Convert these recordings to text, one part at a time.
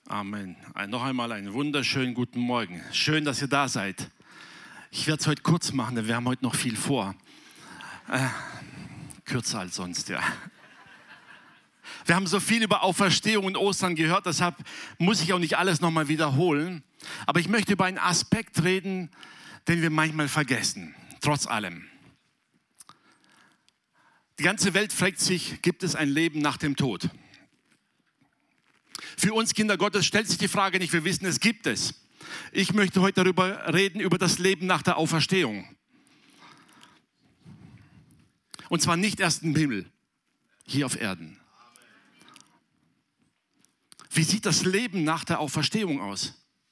Amen. Noch einmal einen wunderschönen guten Morgen. Schön, dass ihr da seid. Ich werde es heute kurz machen, denn wir haben heute noch viel vor. Kürzer als sonst, ja. Wir haben so viel über Auferstehung und Ostern gehört, deshalb muss ich auch nicht alles nochmal wiederholen. Aber ich möchte über einen Aspekt reden, den wir manchmal vergessen, trotz allem. Die ganze Welt fragt sich, gibt es ein Leben nach dem Tod? Für uns Kinder Gottes stellt sich die Frage nicht, wir wissen, es gibt es. Ich möchte heute darüber reden, über das Leben nach der Auferstehung. Und zwar nicht erst im Himmel, hier auf Erden. Wie sieht das Leben nach der Auferstehung aus?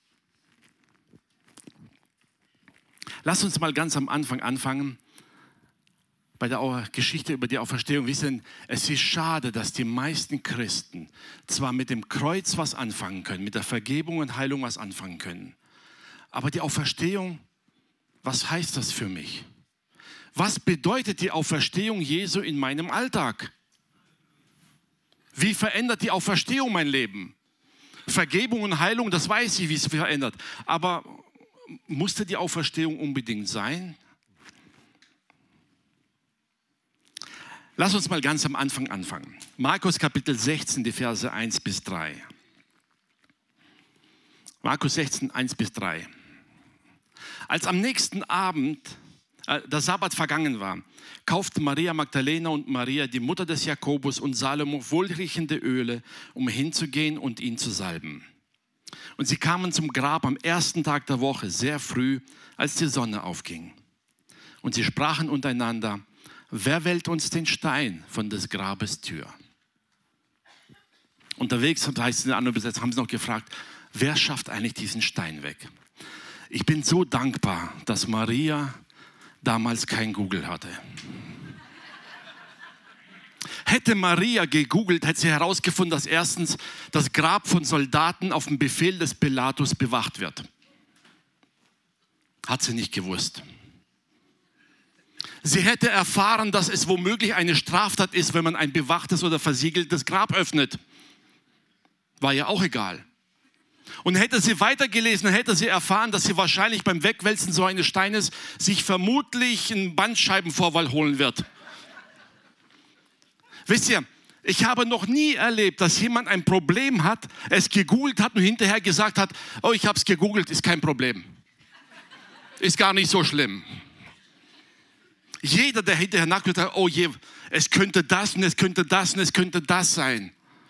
Lass uns mal ganz am Anfang anfangen. Bei der Geschichte über die Auferstehung. Wissen, es ist schade, dass die meisten Christen zwar mit dem Kreuz was anfangen können, mit der Vergebung und Heilung was anfangen können. Aber die Auferstehung, was heißt das für mich? Was bedeutet die Auferstehung Jesu in meinem Alltag? Wie verändert die Auferstehung mein Leben? Vergebung und Heilung, das weiß ich, wie es verändert. Aber musste die Auferstehung unbedingt sein? Lass uns mal ganz am Anfang anfangen. Markus Kapitel 16, die Verse 1 bis 3. Markus 16, 1 bis 3. Als am nächsten Abend der Sabbat vergangen war, kauften Maria Magdalena und Maria, die Mutter des Jakobus und Salomo, wohlriechende Öle, um hinzugehen und ihn zu salben. Und sie kamen zum Grab am ersten Tag der Woche, sehr früh, als die Sonne aufging. Und sie sprachen untereinander: Wer wählt uns den Stein von des Grabes Tür? Unterwegs, heißt es in der anderen Übersetzung, haben sie noch gefragt, wer schafft eigentlich diesen Stein weg? Ich bin so dankbar, dass Maria damals kein Google hatte. Hätte Maria gegoogelt, hätte sie herausgefunden, dass erstens das Grab von Soldaten auf dem Befehl des Pilatus bewacht wird. Hat sie nicht gewusst. Sie hätte erfahren, dass es womöglich eine Straftat ist, wenn man ein bewachtes oder versiegeltes Grab öffnet. War ja auch egal. Und hätte sie weitergelesen, hätte sie erfahren, dass sie wahrscheinlich beim Wegwälzen so eines Steines sich vermutlich einen Bandscheibenvorfall holen wird. Wisst ihr, ich habe noch nie erlebt, dass jemand ein Problem hat, es gegoogelt hat und hinterher gesagt hat, oh, ich habe es gegoogelt, ist kein Problem. Ist gar nicht so schlimm. Jeder, der hinterher nachgedacht hat, oh je, es könnte das und es könnte das und es könnte das sein.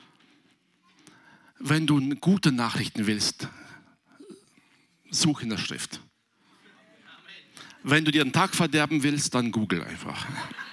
Wenn du gute Nachrichten willst, such in der Schrift. Wenn du dir einen Tag verderben willst, dann google einfach.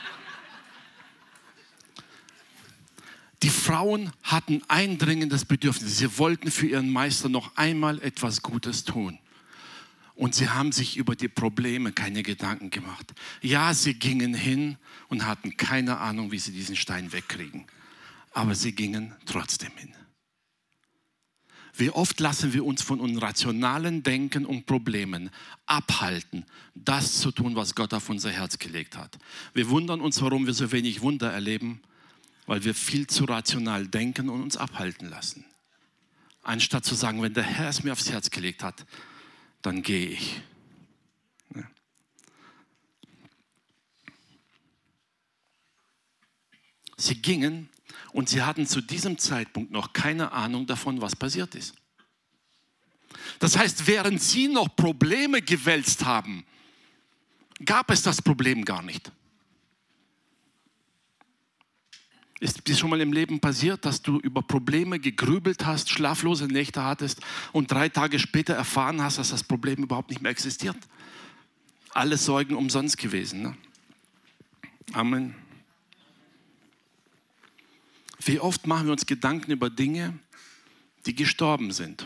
Die Frauen hatten ein dringendes Bedürfnis. Sie wollten für ihren Meister noch einmal etwas Gutes tun. Und sie haben sich über die Probleme keine Gedanken gemacht. Ja, sie gingen hin und hatten keine Ahnung, wie sie diesen Stein wegkriegen. Aber sie gingen trotzdem hin. Wie oft lassen wir uns von unserem rationalen Denken und Problemen abhalten, das zu tun, was Gott auf unser Herz gelegt hat. Wir wundern uns, warum wir so wenig Wunder erleben, weil wir viel zu rational denken und uns abhalten lassen. Anstatt zu sagen, wenn der Herr es mir aufs Herz gelegt hat, dann gehe ich. Sie gingen und sie hatten zu diesem Zeitpunkt noch keine Ahnung davon, was passiert ist. Das heißt, während sie noch Probleme gewälzt haben, gab es das Problem gar nicht. Ist dir schon mal im Leben passiert, dass du über Probleme gegrübelt hast, schlaflose Nächte hattest und 3 Tage später erfahren hast, dass das Problem überhaupt nicht mehr existiert? Alle Sorgen umsonst gewesen. Ne? Amen. Wie oft machen wir uns Gedanken über Dinge, die gestorben sind?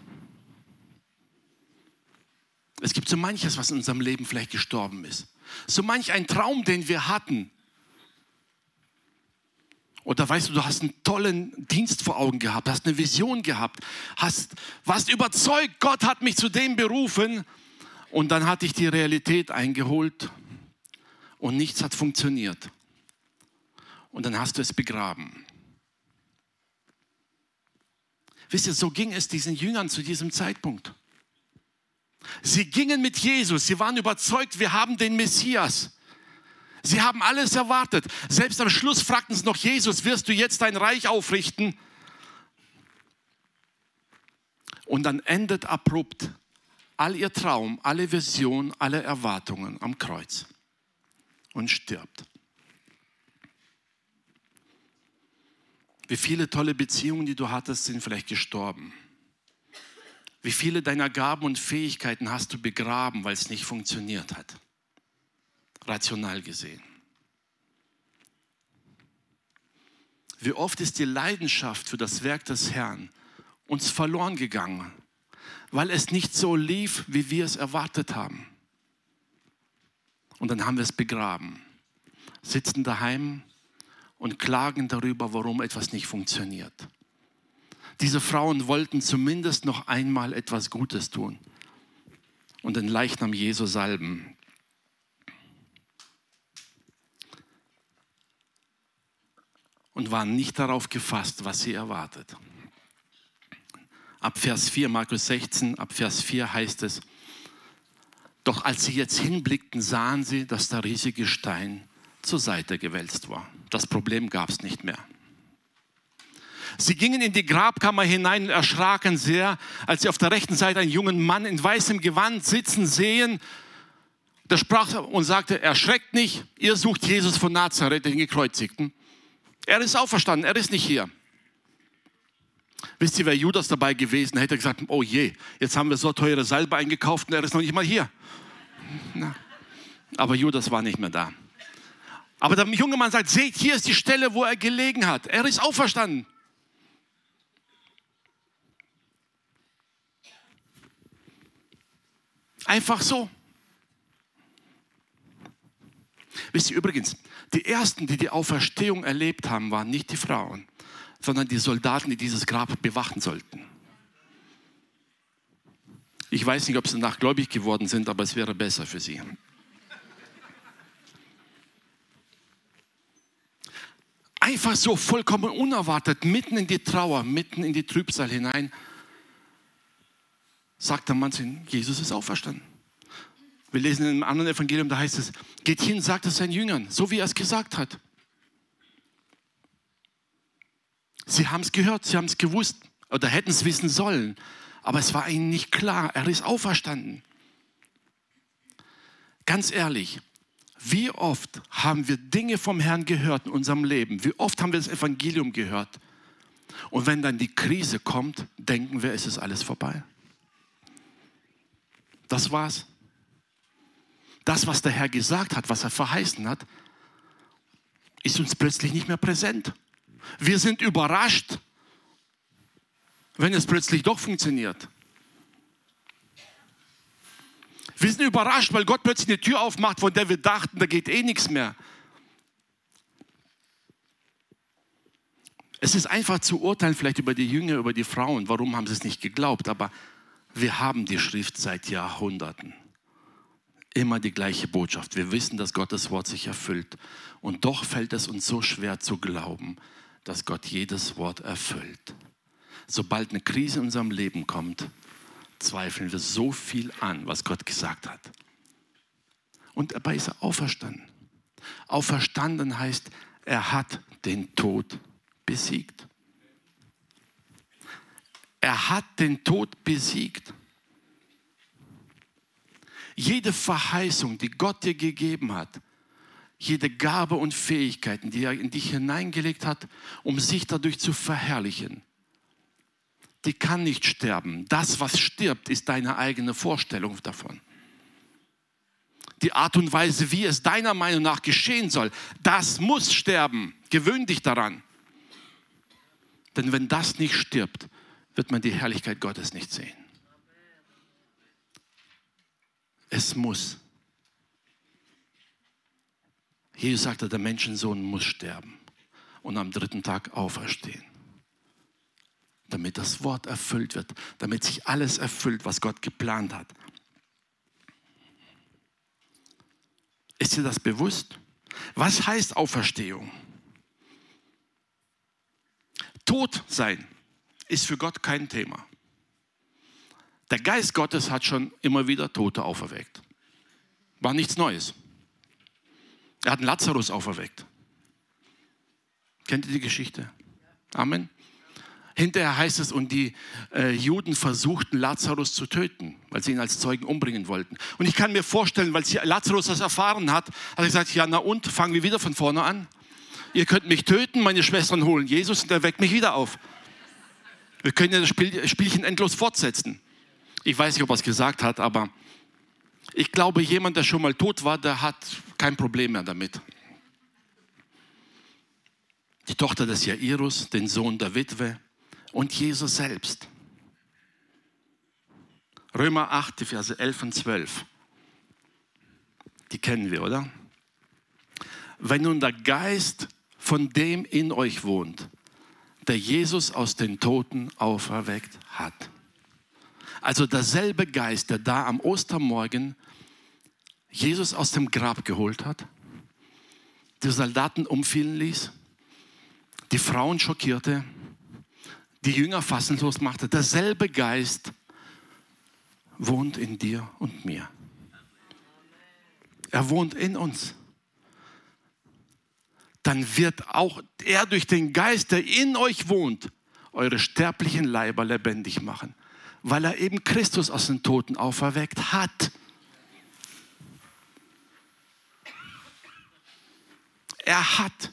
Es gibt so manches, was in unserem Leben vielleicht gestorben ist. So manch ein Traum, den wir hatten. Oder weißt du, du hast einen tollen Dienst vor Augen gehabt, hast eine Vision gehabt, warst überzeugt, Gott hat mich zu dem berufen und dann hat dich die Realität eingeholt und nichts hat funktioniert. Und dann hast du es begraben. Wisst ihr, so ging es diesen Jüngern zu diesem Zeitpunkt. Sie gingen mit Jesus, sie waren überzeugt, wir haben den Messias. Sie haben alles erwartet. Selbst am Schluss fragten sie noch Jesus, wirst du jetzt dein Reich aufrichten? Und dann endet abrupt all ihr Traum, alle Vision, alle Erwartungen am Kreuz und stirbt. Wie viele tolle Beziehungen, die du hattest, sind vielleicht gestorben. Wie viele deiner Gaben und Fähigkeiten hast du begraben, weil es nicht funktioniert hat. Rational gesehen. Wie oft ist die Leidenschaft für das Werk des Herrn uns verloren gegangen, weil es nicht so lief, wie wir es erwartet haben. Und dann haben wir es begraben, sitzen daheim und klagen darüber, warum etwas nicht funktioniert. Diese Frauen wollten zumindest noch einmal etwas Gutes tun und den Leichnam Jesu salben. Und waren nicht darauf gefasst, was sie erwartet. Ab Vers 4, Markus 16, ab Vers 4 heißt es, doch als sie jetzt hinblickten, sahen sie, dass der riesige Stein zur Seite gewälzt war. Das Problem gab es nicht mehr. Sie gingen in die Grabkammer hinein und erschraken sehr, als sie auf der rechten Seite einen jungen Mann in weißem Gewand sitzen sehen. Der sprach und sagte, erschreckt nicht, ihr sucht Jesus von Nazareth, den Gekreuzigten. Er ist auferstanden, er ist nicht hier. Wisst ihr, wäre Judas dabei gewesen, hätte er gesagt, oh je, jetzt haben wir so teure Salbe eingekauft und er ist noch nicht mal hier. Na. Aber Judas war nicht mehr da. Aber der junge Mann sagt, seht, hier ist die Stelle, wo er gelegen hat. Er ist auferstanden. Einfach so. Wisst ihr übrigens, die ersten, die die Auferstehung erlebt haben, waren nicht die Frauen, sondern die Soldaten, die dieses Grab bewachen sollten. Ich weiß nicht, ob sie danach gläubig geworden sind, aber es wäre besser für sie. Einfach so vollkommen unerwartet, mitten in die Trauer, mitten in die Trübsal hinein, sagt der Mann zu ihnen, Jesus ist auferstanden. Wir lesen in einem anderen Evangelium, da heißt es, geht hin, sagt es seinen Jüngern, so wie er es gesagt hat. Sie haben es gehört, sie haben es gewusst oder hätten es wissen sollen, aber es war ihnen nicht klar, er ist auferstanden. Ganz ehrlich, wie oft haben wir Dinge vom Herrn gehört in unserem Leben? Wie oft haben wir das Evangelium gehört? Und wenn dann die Krise kommt, denken wir, es ist alles vorbei. Das war's. Das, was der Herr gesagt hat, was er verheißen hat, ist uns plötzlich nicht mehr präsent. Wir sind überrascht, wenn es plötzlich doch funktioniert. Wir sind überrascht, weil Gott plötzlich eine Tür aufmacht, von der wir dachten, da geht eh nichts mehr. Es ist einfach zu urteilen, vielleicht über die Jünger, über die Frauen, warum haben sie es nicht geglaubt, aber wir haben die Schrift seit Jahrhunderten. Immer die gleiche Botschaft. Wir wissen, dass Gottes Wort sich erfüllt. Und doch fällt es uns so schwer zu glauben, dass Gott jedes Wort erfüllt. Sobald eine Krise in unserem Leben kommt, zweifeln wir so viel an, was Gott gesagt hat. Und dabei ist er auferstanden. Auferstanden heißt, er hat den Tod besiegt. Er hat den Tod besiegt. Jede Verheißung, die Gott dir gegeben hat, jede Gabe und Fähigkeiten, die er in dich hineingelegt hat, um sich dadurch zu verherrlichen, die kann nicht sterben. Das, was stirbt, ist deine eigene Vorstellung davon. Die Art und Weise, wie es deiner Meinung nach geschehen soll, das muss sterben. Gewöhn dich daran. Denn wenn das nicht stirbt, wird man die Herrlichkeit Gottes nicht sehen. Es muss. Jesus sagte, der Menschensohn muss sterben und am 3. Tag auferstehen. Damit das Wort erfüllt wird, damit sich alles erfüllt, was Gott geplant hat. Ist dir das bewusst? Was heißt Auferstehung? Tot sein ist für Gott kein Thema. Der Geist Gottes hat schon immer wieder Tote auferweckt. War nichts Neues. Er hat einen Lazarus auferweckt. Kennt ihr die Geschichte? Amen. Hinterher heißt es, und die Juden versuchten, Lazarus zu töten, weil sie ihn als Zeugen umbringen wollten. Und ich kann mir vorstellen, weil Lazarus das erfahren hat, hat er gesagt, ja, na und, fangen wir wieder von vorne an. Ihr könnt mich töten, meine Schwestern holen Jesus und er weckt mich wieder auf. Wir können ja das Spielchen endlos fortsetzen. Ich weiß nicht, ob er es gesagt hat, aber ich glaube, jemand, der schon mal tot war, der hat kein Problem mehr damit. Die Tochter des Jairus, den Sohn der Witwe und Jesus selbst. Römer 8, die Verse 11 und 12. Die kennen wir, oder? Wenn nun der Geist von dem in euch wohnt, der Jesus aus den Toten auferweckt hat. Also derselbe Geist, der da am Ostermorgen Jesus aus dem Grab geholt hat, die Soldaten umfielen ließ, die Frauen schockierte, die Jünger fassungslos machte, derselbe Geist wohnt in dir und mir. Er wohnt in uns. Dann wird auch er durch den Geist, der in euch wohnt, eure sterblichen Leiber lebendig machen, weil er eben Christus aus den Toten auferweckt hat. Er hat.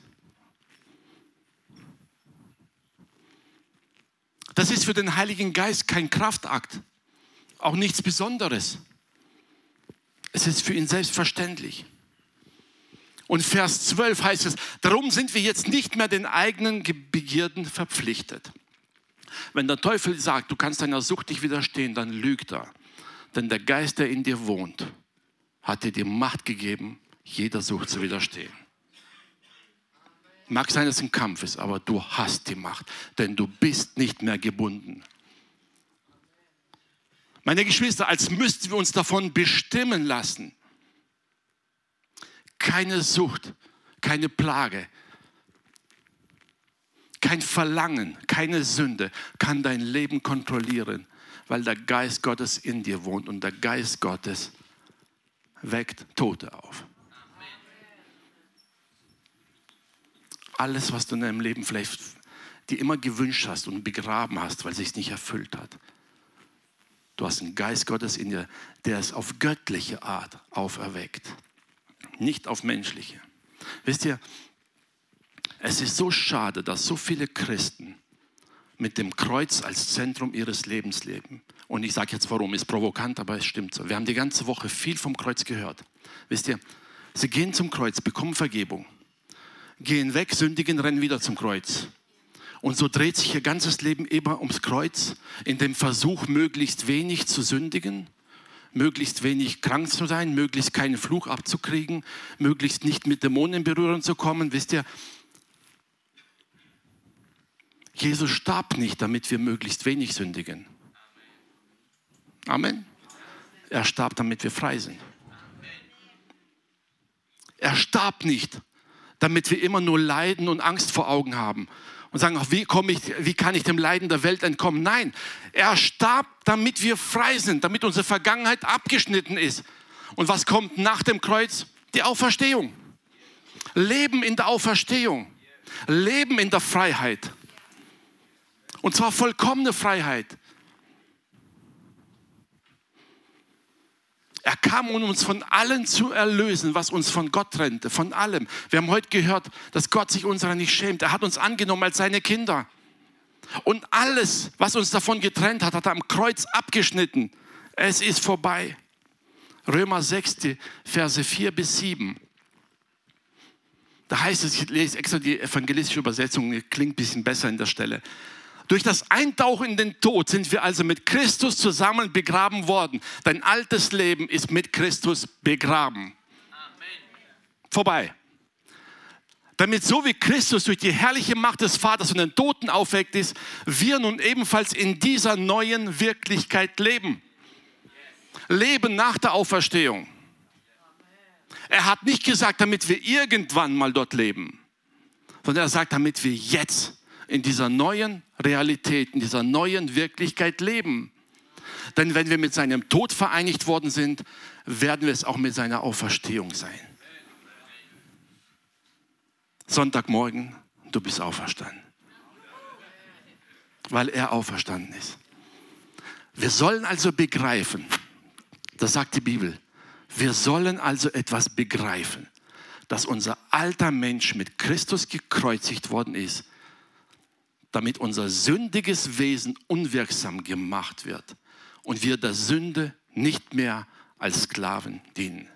Das ist für den Heiligen Geist kein Kraftakt, auch nichts Besonderes. Es ist für ihn selbstverständlich. Und Vers 12 heißt es, darum sind wir jetzt nicht mehr den eigenen Begierden verpflichtet. Wenn der Teufel sagt, du kannst deiner Sucht nicht widerstehen, dann lügt er. Denn der Geist, der in dir wohnt, hat dir die Macht gegeben, jeder Sucht zu widerstehen. Mag sein, dass es ein Kampf ist, aber du hast die Macht, denn du bist nicht mehr gebunden. Meine Geschwister, als müssten wir uns davon bestimmen lassen. Keine Sucht, keine Plage, kein Verlangen, keine Sünde kann dein Leben kontrollieren, weil der Geist Gottes in dir wohnt und der Geist Gottes weckt Tote auf. Alles, was du in deinem Leben vielleicht dir immer gewünscht hast und begraben hast, weil es sich nicht erfüllt hat. Du hast einen Geist Gottes in dir, der es auf göttliche Art auferweckt, nicht auf menschliche. Wisst ihr, es ist so schade, dass so viele Christen mit dem Kreuz als Zentrum ihres Lebens leben. Und ich sage jetzt warum, ist provokant, aber es stimmt so. Wir haben die ganze Woche viel vom Kreuz gehört. Wisst ihr, sie gehen zum Kreuz, bekommen Vergebung, gehen weg, sündigen, rennen wieder zum Kreuz. Und so dreht sich ihr ganzes Leben immer ums Kreuz, in dem Versuch, möglichst wenig zu sündigen, möglichst wenig krank zu sein, möglichst keinen Fluch abzukriegen, möglichst nicht mit Dämonen in Berührung zu kommen. Wisst ihr, Jesus starb nicht, damit wir möglichst wenig sündigen. Amen. Er starb, damit wir frei sind. Er starb nicht, damit wir immer nur Leiden und Angst vor Augen haben und sagen, ach, wie kann ich dem Leiden der Welt entkommen? Nein, er starb, damit wir frei sind, damit unsere Vergangenheit abgeschnitten ist. Und was kommt nach dem Kreuz? Die Auferstehung. Leben in der Auferstehung. Leben in der Freiheit. Und zwar vollkommene Freiheit. Er kam, um uns von allem zu erlösen, was uns von Gott trennte, von allem. Wir haben heute gehört, dass Gott sich unserer nicht schämt. Er hat uns angenommen als seine Kinder. Und alles, was uns davon getrennt hat, hat er am Kreuz abgeschnitten. Es ist vorbei. Römer 6, die Verse 4 bis 7. Da heißt es, ich lese extra die evangelistische Übersetzung, klingt ein bisschen besser in der Stelle. Durch das Eintauchen in den Tod sind wir also mit Christus zusammen begraben worden. Dein altes Leben ist mit Christus begraben. Amen. Vorbei. Damit so wie Christus durch die herrliche Macht des Vaters von den Toten aufweckt ist, wir nun ebenfalls in dieser neuen Wirklichkeit leben. Leben nach der Auferstehung. Er hat nicht gesagt, damit wir irgendwann mal dort leben, sondern er sagt, damit wir jetzt in dieser neuen Realität, in dieser neuen Wirklichkeit leben. Denn wenn wir mit seinem Tod vereinigt worden sind, werden wir es auch mit seiner Auferstehung sein. Sonntagmorgen, du bist auferstanden. Weil er auferstanden ist. Wir sollen also begreifen, das sagt die Bibel, wir sollen also etwas begreifen, dass unser alter Mensch mit Christus gekreuzigt worden ist, damit unser sündiges Wesen unwirksam gemacht wird und wir der Sünde nicht mehr als Sklaven dienen.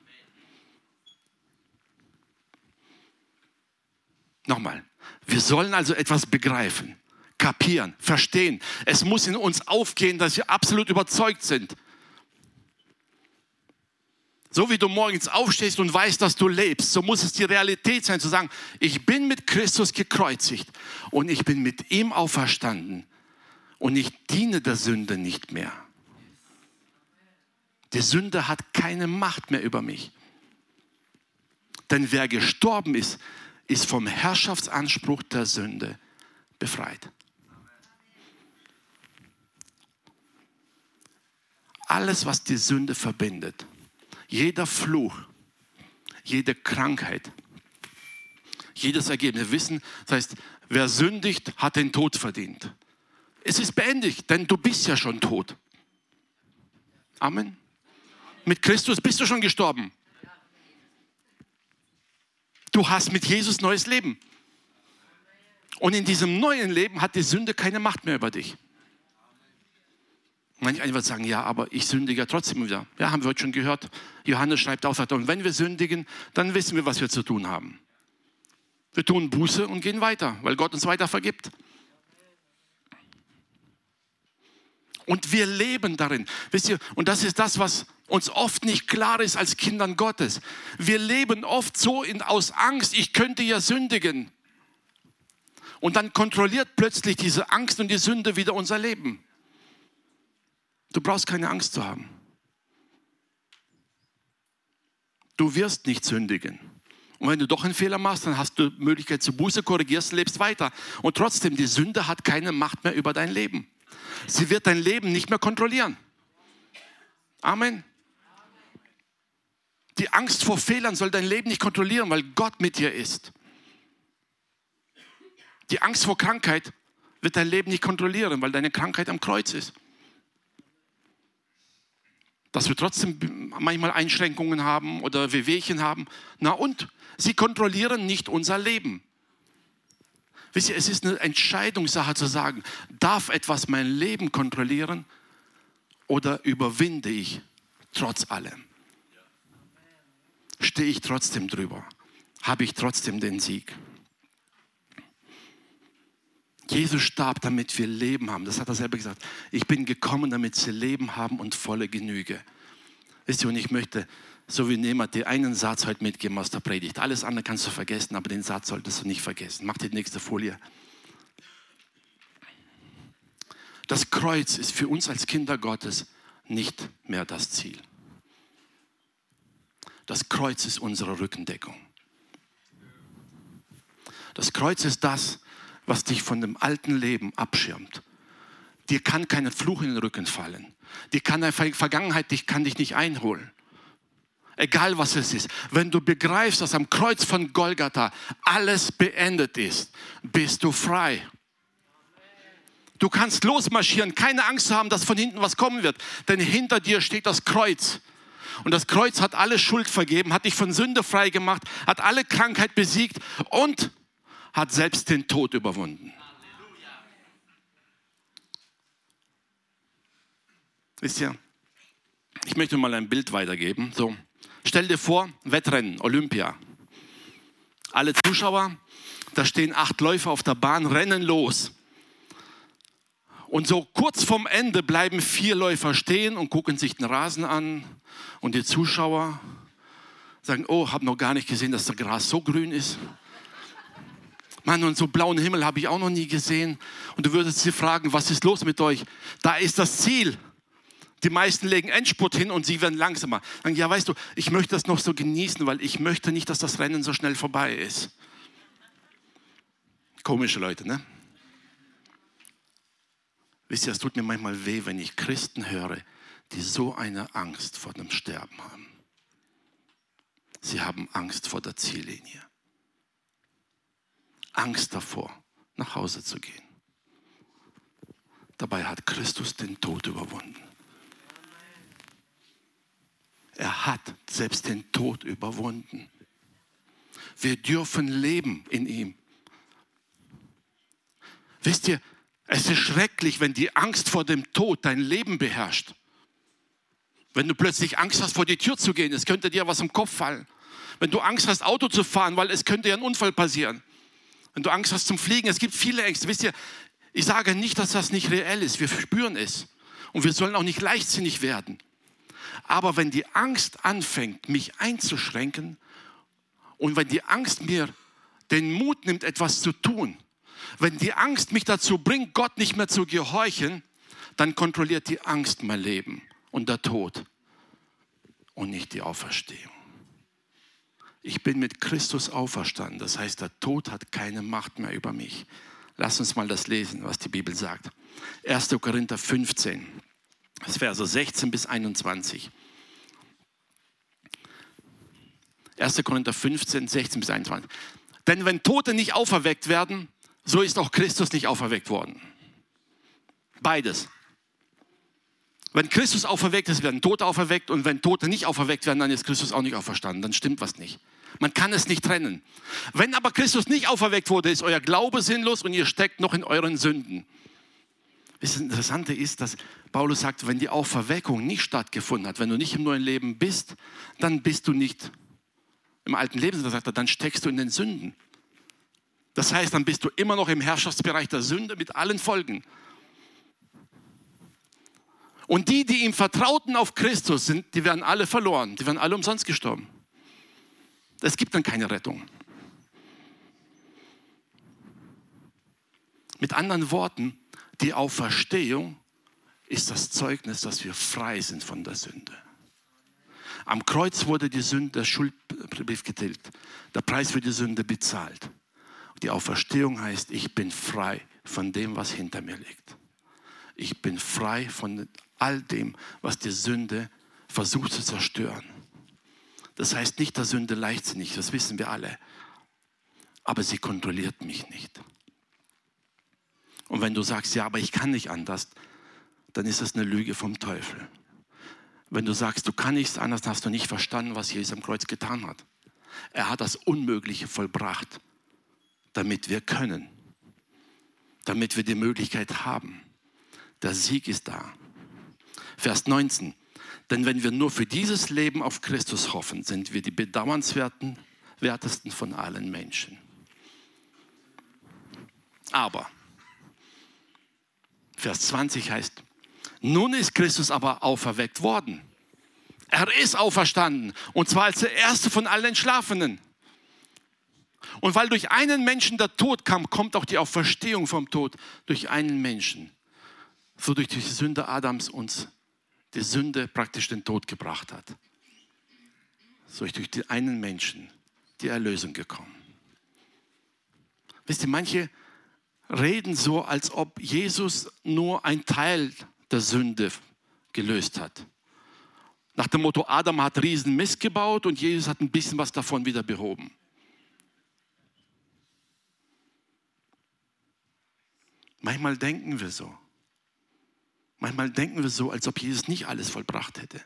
Nochmal, wir sollen also etwas begreifen, kapieren, verstehen. Es muss in uns aufgehen, dass wir absolut überzeugt sind. So wie du morgens aufstehst und weißt, dass du lebst, so muss es die Realität sein, zu sagen, ich bin mit Christus gekreuzigt und ich bin mit ihm auferstanden und ich diene der Sünde nicht mehr. Die Sünde hat keine Macht mehr über mich. Denn wer gestorben ist, ist vom Herrschaftsanspruch der Sünde befreit. Alles, was die Sünde verbindet, jeder Fluch, jede Krankheit, jedes Ergebnis. Wir wissen, das heißt, wer sündigt, hat den Tod verdient. Es ist beendigt, denn du bist ja schon tot. Amen. Mit Christus bist du schon gestorben. Du hast mit Jesus neues Leben. Und in diesem neuen Leben hat die Sünde keine Macht mehr über dich. Manche einfach sagen, ja, aber ich sündige ja trotzdem wieder. Ja, haben wir heute schon gehört. Johannes schreibt auch, und wenn wir sündigen, dann wissen wir, was wir zu tun haben. Wir tun Buße und gehen weiter, weil Gott uns weiter vergibt. Und wir leben darin. Wisst ihr, und das ist das, was uns oft nicht klar ist als Kindern Gottes. Wir leben oft so aus Angst, ich könnte ja sündigen. Und dann kontrolliert plötzlich diese Angst und die Sünde wieder unser Leben. Du brauchst keine Angst zu haben. Du wirst nicht sündigen. Und wenn du doch einen Fehler machst, dann hast du Möglichkeit zur Buße, korrigierst, lebst weiter. Und trotzdem, die Sünde hat keine Macht mehr über dein Leben. Sie wird dein Leben nicht mehr kontrollieren. Amen. Die Angst vor Fehlern soll dein Leben nicht kontrollieren, weil Gott mit dir ist. Die Angst vor Krankheit wird dein Leben nicht kontrollieren, weil deine Krankheit am Kreuz ist. Dass wir trotzdem manchmal Einschränkungen haben oder Wehwehchen haben. Na und? Sie kontrollieren nicht unser Leben. Wisst ihr, es ist eine Entscheidungssache zu sagen, darf etwas mein Leben kontrollieren oder überwinde ich trotz allem? Stehe ich trotzdem drüber? Habe ich trotzdem den Sieg? Jesus starb, damit wir Leben haben. Das hat er selber gesagt. Ich bin gekommen, damit sie Leben haben und volle Genüge. Wisst ihr, und ich möchte, so wie Nehmat, dir einen Satz heute mitgeben aus der Predigt. Alles andere kannst du vergessen, aber den Satz solltest du nicht vergessen. Mach die nächste Folie. Das Kreuz ist für uns als Kinder Gottes nicht mehr das Ziel. Das Kreuz ist unsere Rückendeckung. Das Kreuz ist das, was dich von dem alten Leben abschirmt. Dir kann kein Fluch in den Rücken fallen. Die Vergangenheit kann dich nicht einholen. Egal was es ist. Wenn du begreifst, dass am Kreuz von Golgatha alles beendet ist, bist du frei. Du kannst losmarschieren, keine Angst haben, dass von hinten was kommen wird. Denn hinter dir steht das Kreuz. Und das Kreuz hat alle Schuld vergeben, hat dich von Sünde frei gemacht, hat alle Krankheit besiegt und hat selbst den Tod überwunden. Wisst ihr, ich möchte mal ein Bild weitergeben. So, stell dir vor, Wettrennen, Olympia. Alle Zuschauer, da stehen 8 Läufer auf der Bahn, rennen los. Und so kurz vorm Ende bleiben 4 Läufer stehen und gucken sich den Rasen an. Und die Zuschauer sagen, oh, habe noch gar nicht gesehen, dass das Gras so grün ist. Mann, und so blauen Himmel habe ich auch noch nie gesehen. Und du würdest sie fragen, was ist los mit euch? Da ist das Ziel. Die meisten legen Endspurt hin und sie werden langsamer. Dann, ja, weißt du, ich möchte das noch so genießen, weil ich möchte nicht, dass das Rennen so schnell vorbei ist. Komische Leute, ne? Wisst ihr, es tut mir manchmal weh, wenn ich Christen höre, die so eine Angst vor dem Sterben haben. Sie haben Angst vor der Ziellinie. Angst davor, nach Hause zu gehen. Dabei hat Christus den Tod überwunden. Er hat selbst den Tod überwunden. Wir dürfen leben in ihm. Wisst ihr, es ist schrecklich, wenn die Angst vor dem Tod dein Leben beherrscht. Wenn du plötzlich Angst hast, vor die Tür zu gehen, es könnte dir was im Kopf fallen. Wenn du Angst hast, Auto zu fahren, weil es könnte ja ein Unfall passieren. Wenn du Angst hast zum Fliegen, es gibt viele Ängste. Wisst ihr, ich sage nicht, dass das nicht reell ist. Wir spüren es. Und wir sollen auch nicht leichtsinnig werden. Aber wenn die Angst anfängt, mich einzuschränken und wenn die Angst mir den Mut nimmt, etwas zu tun, wenn die Angst mich dazu bringt, Gott nicht mehr zu gehorchen, dann kontrolliert die Angst mein Leben und der Tod und nicht die Auferstehung. Ich bin mit Christus auferstanden. Das heißt, der Tod hat keine Macht mehr über mich. Lass uns mal das lesen, was die Bibel sagt. 1. Korinther 15, Verse 16 bis 21. 1. Korinther 15, 16 bis 21. Denn wenn Tote nicht auferweckt werden, so ist auch Christus nicht auferweckt worden. Beides. Wenn Christus auferweckt ist, werden Tote auferweckt. Und wenn Tote nicht auferweckt werden, dann ist Christus auch nicht auferstanden. Dann stimmt was nicht. Man kann es nicht trennen. Wenn aber Christus nicht auferweckt wurde, ist euer Glaube sinnlos und ihr steckt noch in euren Sünden. Das Interessante ist, dass Paulus sagt, wenn die Auferweckung nicht stattgefunden hat, wenn du nicht im neuen Leben bist, dann bist du nicht im alten Leben. Da sagt er, dann steckst du in den Sünden. Das heißt, dann bist du immer noch im Herrschaftsbereich der Sünde mit allen Folgen. Und die ihm vertrauten auf Christus sind, die werden alle verloren. Die werden alle umsonst gestorben. Es gibt dann keine Rettung. Mit anderen Worten, die Auferstehung ist das Zeugnis, dass wir frei sind von der Sünde. Am Kreuz wurde die Sünde, der Schuldbrief getilgt, der Preis für die Sünde bezahlt. Die Auferstehung heißt, ich bin frei von dem, was hinter mir liegt. Ich bin frei von all dem, was die Sünde versucht zu zerstören. Das heißt nicht der Sünde leichtsinnig, das wissen wir alle. Aber sie kontrolliert mich nicht. Und wenn du sagst, ja, aber ich kann nicht anders, dann ist das eine Lüge vom Teufel. Wenn du sagst, du kannst nichts anders, dann hast du nicht verstanden, was Jesus am Kreuz getan hat. Er hat das Unmögliche vollbracht, damit wir können, damit wir die Möglichkeit haben. Der Sieg ist da. Vers 19. Denn wenn wir nur für dieses Leben auf Christus hoffen, sind wir die bedauernswertesten von allen Menschen. Aber, Vers 20 heißt, nun ist Christus aber auferweckt worden. Er ist auferstanden und zwar als der Erste von allen Entschlafenen. Und weil durch einen Menschen der Tod kam, kommt auch die Auferstehung vom Tod durch einen Menschen. So durch die Sünde Adams uns die Sünde praktisch den Tod gebracht hat. So ist durch den einen Menschen die Erlösung gekommen. Wisst ihr, manche reden so, als ob Jesus nur ein Teil der Sünde gelöst hat. Nach dem Motto, Adam hat riesen Mist gebaut und Jesus hat ein bisschen was davon wieder behoben. Manchmal denken wir so. Manchmal denken wir so, als ob Jesus nicht alles vollbracht hätte.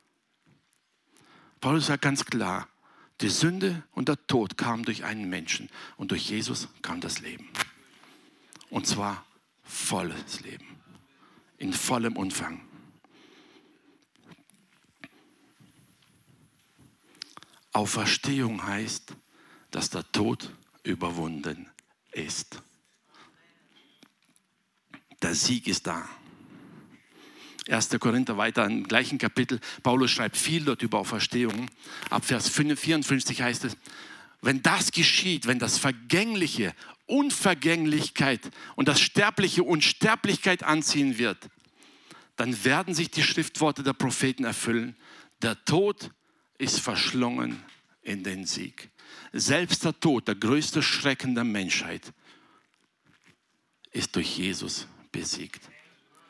Paulus sagt ganz klar, die Sünde und der Tod kamen durch einen Menschen und durch Jesus kam das Leben. Und zwar volles Leben, in vollem Umfang. Auferstehung heißt, dass der Tod überwunden ist. Der Sieg ist da. 1. Korinther weiter im gleichen Kapitel. Paulus schreibt viel dort über Auferstehung. Ab Vers 54 heißt es, wenn das geschieht, wenn das Vergängliche Unvergänglichkeit und das Sterbliche Unsterblichkeit anziehen wird, dann werden sich die Schriftworte der Propheten erfüllen. Der Tod ist verschlungen in den Sieg. Selbst der Tod, der größte Schrecken der Menschheit, ist durch Jesus besiegt.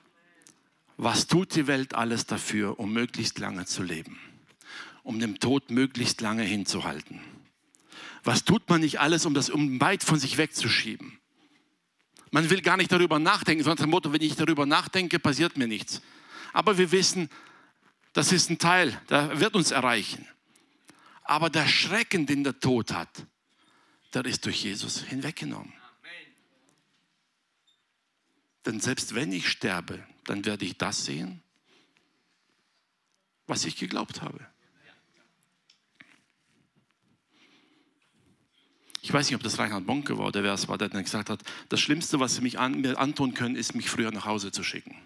Was tut die Welt alles dafür, um möglichst lange zu leben? Um dem Tod möglichst lange hinzuhalten? Was tut man nicht alles, um das weit von sich wegzuschieben? Man will gar nicht darüber nachdenken, sondern das Motto, wenn ich darüber nachdenke, passiert mir nichts. Aber wir wissen, das ist ein Teil, der wird uns erreichen. Aber der Schrecken, den der Tod hat, der ist durch Jesus hinweggenommen. Denn selbst wenn ich sterbe, dann werde ich das sehen, was ich geglaubt habe. Ich weiß nicht, ob das Reinhard Bonke war oder wer es war, der dann gesagt hat, das Schlimmste, was sie mir antun können, ist, mich früher nach Hause zu schicken.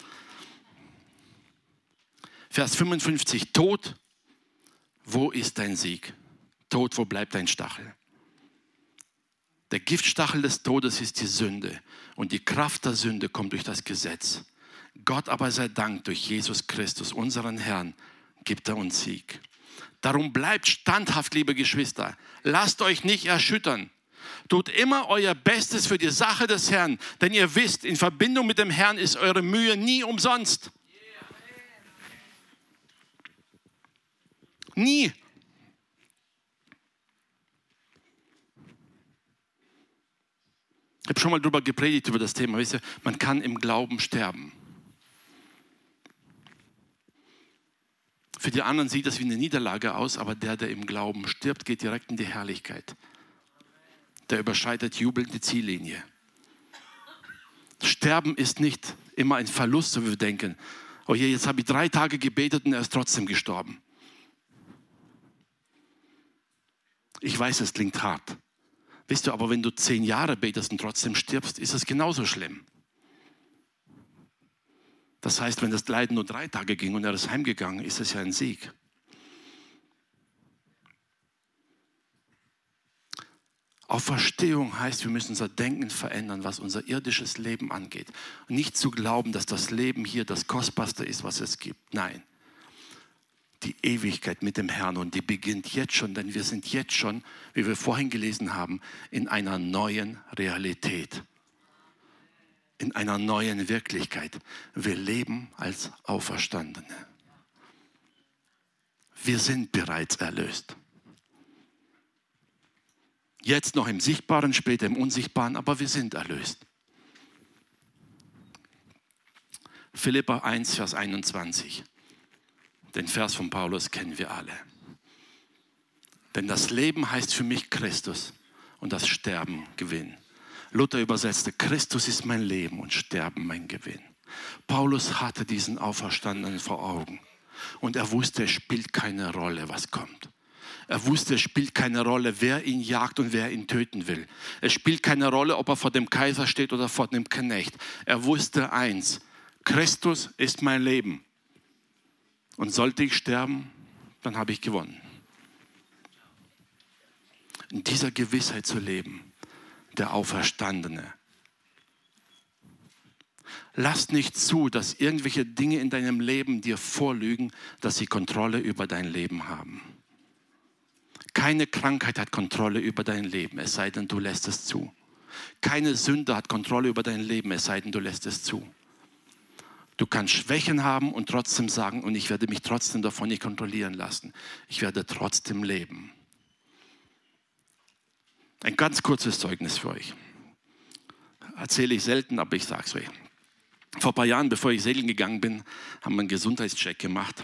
Vers 55, Tod, wo ist dein Sieg? Tod, wo bleibt dein Stachel? Der Giftstachel des Todes ist die Sünde und die Kraft der Sünde kommt durch das Gesetz. Gott aber sei Dank, durch Jesus Christus, unseren Herrn, gibt er uns Sieg. Darum bleibt standhaft, liebe Geschwister. Lasst euch nicht erschüttern. Tut immer euer Bestes für die Sache des Herrn, denn ihr wisst, in Verbindung mit dem Herrn ist eure Mühe nie umsonst. Nie. Ich habe schon mal darüber gepredigt, über das Thema. Wisst ihr, man kann im Glauben sterben. Für die anderen sieht das wie eine Niederlage aus, aber der im Glauben stirbt, geht direkt in die Herrlichkeit. Der überschreitet jubelnd die Ziellinie. Sterben ist nicht immer ein Verlust, so wie wir denken. Oh je, jetzt habe ich 3 Tage gebetet und er ist trotzdem gestorben. Ich weiß, es klingt hart. Wisst du, aber wenn du 10 Jahre betest und trotzdem stirbst, ist es genauso schlimm. Das heißt, wenn das Leiden nur 3 Tage ging und er ist heimgegangen, ist es ja ein Sieg. Auferstehung heißt, wir müssen unser Denken verändern, was unser irdisches Leben angeht. Und nicht zu glauben, dass das Leben hier das Kostbarste ist, was es gibt. Nein. Die Ewigkeit mit dem Herrn und die beginnt jetzt schon, denn wir sind jetzt schon, wie wir vorhin gelesen haben, in einer neuen Realität. In einer neuen Wirklichkeit. Wir leben als Auferstandene. Wir sind bereits erlöst. Jetzt noch im Sichtbaren, später im Unsichtbaren, aber wir sind erlöst. Philipper 1, Vers 21. Den Vers von Paulus kennen wir alle. Denn das Leben heißt für mich Christus und das Sterben Gewinn. Luther übersetzte, Christus ist mein Leben und Sterben mein Gewinn. Paulus hatte diesen Auferstandenen vor Augen und er wusste, es spielt keine Rolle, was kommt. Er wusste, es spielt keine Rolle, wer ihn jagt und wer ihn töten will. Es spielt keine Rolle, ob er vor dem Kaiser steht oder vor dem Knecht. Er wusste eins, Christus ist mein Leben. Und sollte ich sterben, dann habe ich gewonnen. In dieser Gewissheit zu leben, der Auferstandene. Lass nicht zu, dass irgendwelche Dinge in deinem Leben dir vorlügen, dass sie Kontrolle über dein Leben haben. Keine Krankheit hat Kontrolle über dein Leben, es sei denn, du lässt es zu. Keine Sünde hat Kontrolle über dein Leben, es sei denn, du lässt es zu. Du kannst Schwächen haben und trotzdem sagen, und ich werde mich trotzdem davon nicht kontrollieren lassen. Ich werde trotzdem leben. Ein ganz kurzes Zeugnis für euch. Erzähle ich selten, aber ich sage es euch. Vor ein paar Jahren, bevor ich segeln gegangen bin, haben wir einen Gesundheitscheck gemacht.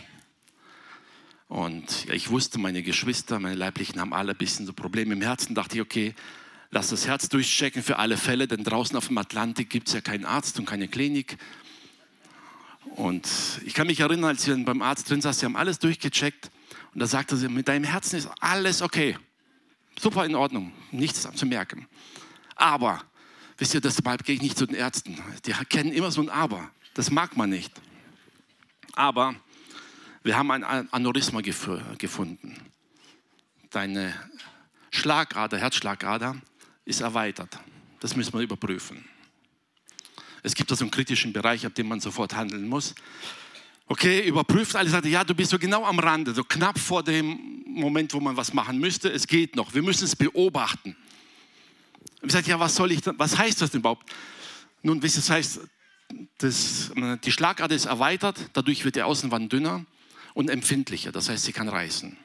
Und ich wusste, meine Geschwister, meine Leiblichen haben alle ein bisschen so Probleme im Herzen. Dachte ich, okay, lass das Herz durchchecken für alle Fälle, denn draußen auf dem Atlantik gibt es ja keinen Arzt und keine Klinik. Und ich kann mich erinnern, als ich beim Arzt drin saß, sie haben alles durchgecheckt und da sagte sie, mit deinem Herzen ist alles okay. Super in Ordnung, nichts zu merken. Aber, wisst ihr, deshalb gehe ich nicht zu den Ärzten. Die kennen immer so ein Aber. Das mag man nicht. Aber wir haben ein Aneurysma gefunden. Deine Schlagader, Herzschlagader ist erweitert. Das müssen wir überprüfen. Es gibt da so einen kritischen Bereich, ab dem man sofort handeln muss. Okay, überprüft alles, sagte, ja, du bist so genau am Rande, so knapp vor dem Moment, wo man was machen müsste. Es geht noch, wir müssen es beobachten. Ich sagte, ja, was heißt das denn überhaupt? Nun, wisst ihr, das heißt, die Schlagader ist erweitert, dadurch wird die Außenwand dünner und empfindlicher, das heißt, sie kann reißen.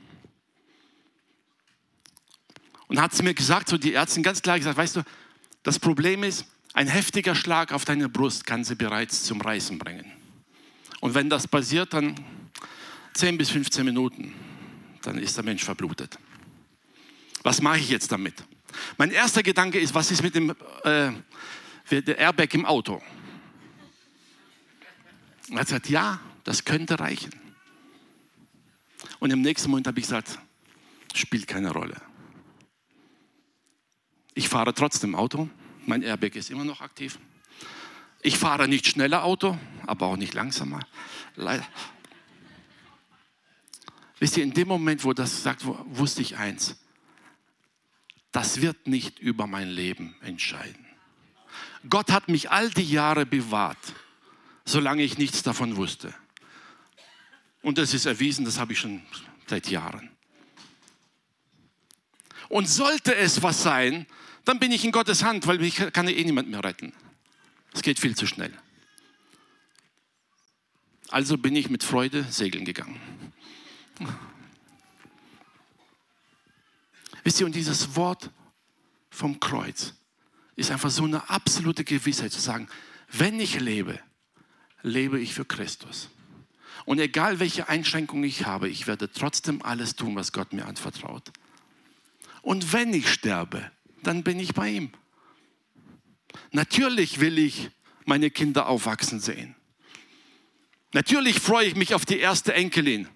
Und hat sie mir gesagt, so die Ärztin ganz klar gesagt, weißt du, das Problem ist, ein heftiger Schlag auf deine Brust kann sie bereits zum Reißen bringen. Und wenn das passiert, dann 10 bis 15 Minuten, dann ist der Mensch verblutet. Was mache ich jetzt damit? Mein erster Gedanke ist, was ist mit dem der Airbag im Auto? Und er hat gesagt, ja, das könnte reichen. Und im nächsten Moment habe ich gesagt, spielt keine Rolle. Ich fahre trotzdem Auto, mein Airbag ist immer noch aktiv. Ich fahre nicht schneller Auto, aber auch nicht langsamer. Leider. Wisst ihr, in dem Moment, wo das sagt, wusste ich eins. Das wird nicht über mein Leben entscheiden. Gott hat mich all die Jahre bewahrt, solange ich nichts davon wusste. Und das ist erwiesen, das habe ich schon seit Jahren. Und sollte es was sein, dann bin ich in Gottes Hand, weil mich kann eh niemand mehr retten. Es geht viel zu schnell. Also bin ich mit Freude segeln gegangen. Wisst ihr, und dieses Wort vom Kreuz ist einfach so eine absolute Gewissheit zu sagen, wenn ich lebe, lebe ich für Christus. Und egal welche Einschränkungen ich habe, ich werde trotzdem alles tun, was Gott mir anvertraut. Und wenn ich sterbe, dann bin ich bei ihm. Natürlich will ich meine Kinder aufwachsen sehen. Natürlich freue ich mich auf die erste Enkelin.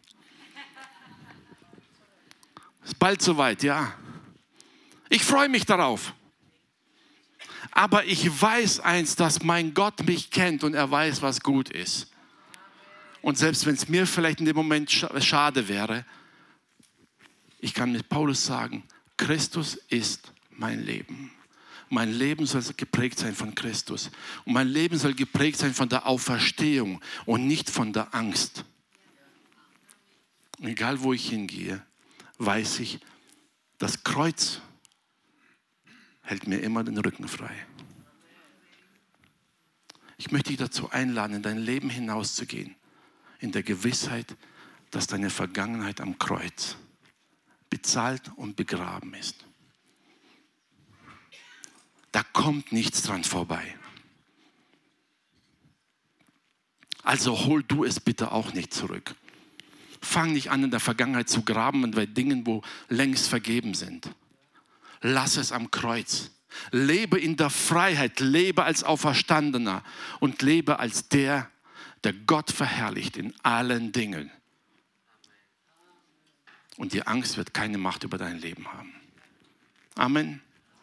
Ist bald soweit, ja. Ich freue mich darauf. Aber ich weiß eins, dass mein Gott mich kennt und er weiß, was gut ist. Und selbst wenn es mir vielleicht in dem Moment schade wäre, ich kann mit Paulus sagen, Christus ist mein Leben. Mein Leben soll geprägt sein von Christus. Und mein Leben soll geprägt sein von der Auferstehung und nicht von der Angst. Und egal wo ich hingehe, weiß ich, das Kreuz hält mir immer den Rücken frei. Ich möchte dich dazu einladen, in dein Leben hinauszugehen, in der Gewissheit, dass deine Vergangenheit am Kreuz bezahlt und begraben ist. Da kommt nichts dran vorbei. Also hol du es bitte auch nicht zurück. Fang nicht an, in der Vergangenheit zu graben und bei Dingen, wo längst vergeben sind. Lass es am Kreuz. Lebe in der Freiheit, lebe als Auferstandener und lebe als der Gott verherrlicht in allen Dingen. Und die Angst wird keine Macht über dein Leben haben. Amen.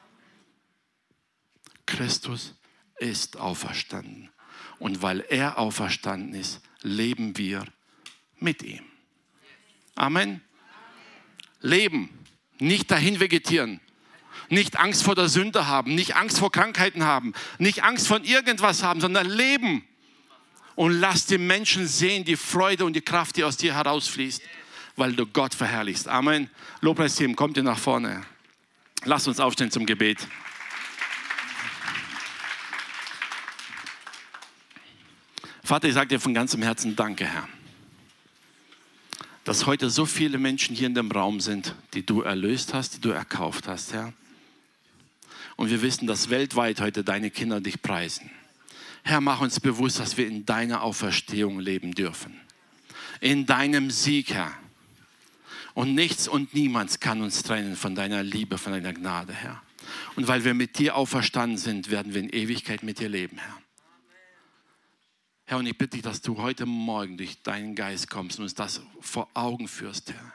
Christus ist auferstanden. Und weil er auferstanden ist, leben wir mit ihm. Amen. Leben, nicht dahin vegetieren, nicht Angst vor der Sünde haben, nicht Angst vor Krankheiten haben, nicht Angst vor irgendwas haben, sondern leben. Und lass die Menschen sehen, die Freude und die Kraft, die aus dir herausfließt, weil du Gott verherrlichst. Amen. Lobpreisteam, kommt ihr nach vorne. Lasst uns aufstehen zum Gebet. Vater, ich sage dir von ganzem Herzen Danke, Herr, dass heute so viele Menschen hier in dem Raum sind, die du erlöst hast, die du erkauft hast, Herr. Und wir wissen, dass weltweit heute deine Kinder dich preisen. Herr, mach uns bewusst, dass wir in deiner Auferstehung leben dürfen. In deinem Sieg, Herr. Und nichts und niemand kann uns trennen von deiner Liebe, von deiner Gnade, Herr. Und weil wir mit dir auferstanden sind, werden wir in Ewigkeit mit dir leben, Herr. Herr, und ich bitte dich, dass du heute Morgen durch deinen Geist kommst und uns das vor Augen führst, Herr.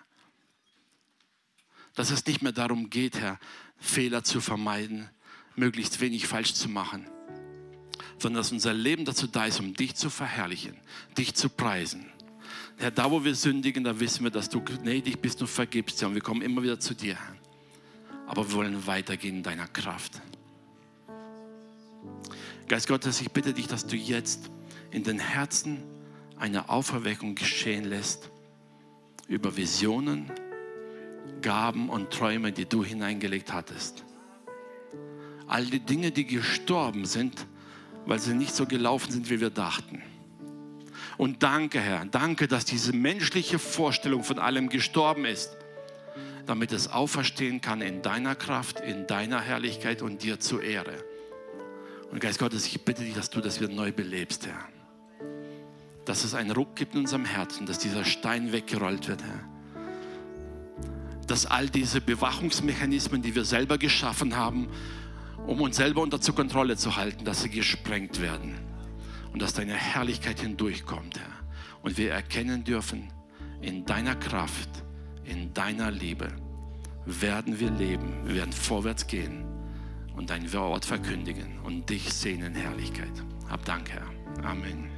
Dass es nicht mehr darum geht, Herr, Fehler zu vermeiden, möglichst wenig falsch zu machen, sondern dass unser Leben dazu da ist, um dich zu verherrlichen, dich zu preisen. Herr, da wo wir sündigen, da wissen wir, dass du gnädig bist und vergibst, Herr, und wir kommen immer wieder zu dir, Herr. Aber wir wollen weitergehen in deiner Kraft. Geist Gottes, ich bitte dich, dass du jetzt in den Herzen eine Auferweckung geschehen lässt über Visionen, Gaben und Träume, die du hineingelegt hattest. All die Dinge, die gestorben sind, weil sie nicht so gelaufen sind, wie wir dachten. Und danke, Herr, danke, dass diese menschliche Vorstellung von allem gestorben ist, damit es auferstehen kann in deiner Kraft, in deiner Herrlichkeit und dir zur Ehre. Und Geist Gottes, ich bitte dich, dass du das wieder neu belebst, Herr. Dass es einen Ruck gibt in unserem Herzen, dass dieser Stein weggerollt wird, Herr. Dass all diese Bewachungsmechanismen, die wir selber geschaffen haben, um uns selber unter Kontrolle zu halten, dass sie gesprengt werden. Und dass deine Herrlichkeit hindurchkommt, Herr. Und wir erkennen dürfen, in deiner Kraft, in deiner Liebe werden wir leben, wir werden vorwärts gehen und dein Wort verkündigen und dich sehen in Herrlichkeit. Hab Dank, Herr. Amen.